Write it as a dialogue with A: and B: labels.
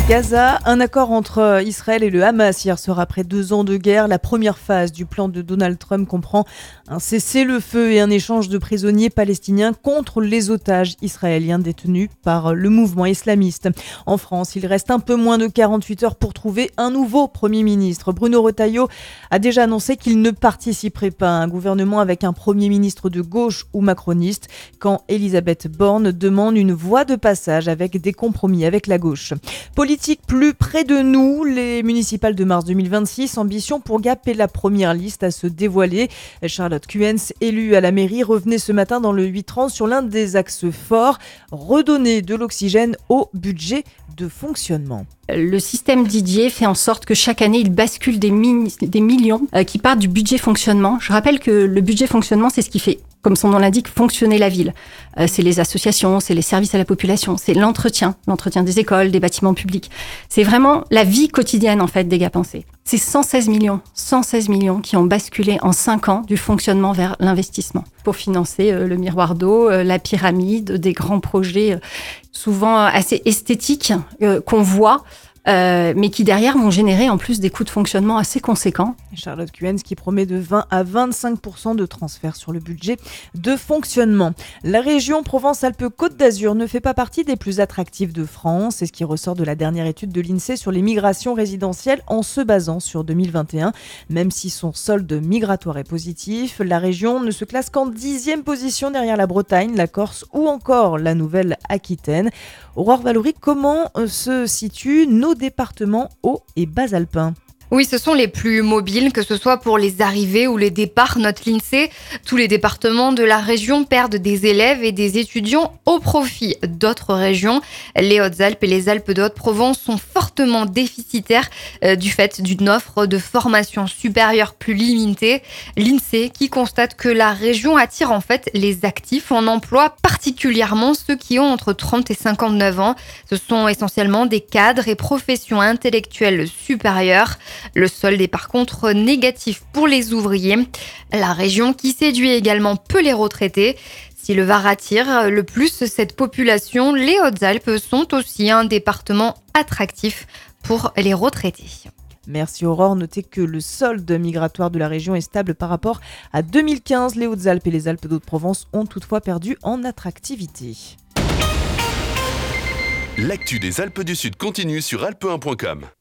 A: Gaza, un accord entre Israël et le Hamas hier soir après 2 ans de guerre. La première phase du plan de Donald Trump comprend un cessez-le-feu et un échange de prisonniers palestiniens contre les otages israéliens détenus par le mouvement islamiste. En France, il reste un peu moins de 48 heures pour trouver un nouveau Premier ministre. Bruno Retailleau a déjà annoncé qu'il ne participerait pas à un gouvernement avec un Premier ministre de gauche ou macroniste, quand Elisabeth Borne demande une voie de passage avec des compromis avec la gauche. Politique plus près de nous, les municipales de mars 2026, ambition pour Gap est la première liste à se dévoiler. Charlotte Cuyens, élue à la mairie, revenait ce matin dans le 8-30 sur l'un des axes forts, redonner de l'oxygène au budget de fonctionnement.
B: Le système Didier fait en sorte que chaque année, il bascule des millions qui partent du budget fonctionnement. Je rappelle que le budget fonctionnement, c'est ce qui fait, comme son nom l'indique, fonctionner la ville. C'est les associations, c'est les services à la population, c'est l'entretien des écoles, des bâtiments publics. C'est vraiment la vie quotidienne, en fait, des Gapensais. C'est 116 millions qui ont basculé en 5 ans du fonctionnement vers l'investissement pour financer le miroir d'eau, la pyramide, des grands projets souvent assez esthétiques qu'on voit, mais qui derrière vont générer en plus des coûts de fonctionnement assez conséquents.
A: Charlotte Cuyens qui promet de 20 à 25% de transfert sur le budget de fonctionnement. La région Provence-Alpes-Côte d'Azur ne fait pas partie des plus attractives de France. C'est ce qui ressort de la dernière étude de l'INSEE sur les migrations résidentielles en se basant sur 2021. Même si son solde migratoire est positif, la région ne se classe qu'en 10e position derrière la Bretagne, la Corse ou encore la Nouvelle-Aquitaine. Aurore Valory, comment se situent nos départements hauts et bas alpins ?
C: Oui, ce sont les plus mobiles, que ce soit pour les arrivées ou les départs. Note l'INSEE, tous les départements de la région perdent des élèves et des étudiants au profit d'autres régions. Les Hautes-Alpes et les Alpes de Haute-Provence sont fortement déficitaires du fait d'une offre de formation supérieure plus limitée. L'INSEE qui constate que la région attire en fait les actifs en emploi, particulièrement ceux qui ont entre 30 et 59 ans. Ce sont essentiellement des cadres et professions intellectuelles supérieures. Le solde est par contre négatif pour les ouvriers. La région qui séduit également peu les retraités. Si le Var attire le plus cette population, les Hautes-Alpes sont aussi un département attractif pour les retraités.
A: Merci Aurore. Notez que le solde migratoire de la région est stable par rapport à 2015. Les Hautes-Alpes et les Alpes d'Haute-Provence ont toutefois perdu en attractivité.
D: L'actu des Alpes du Sud continue sur alpe1.com.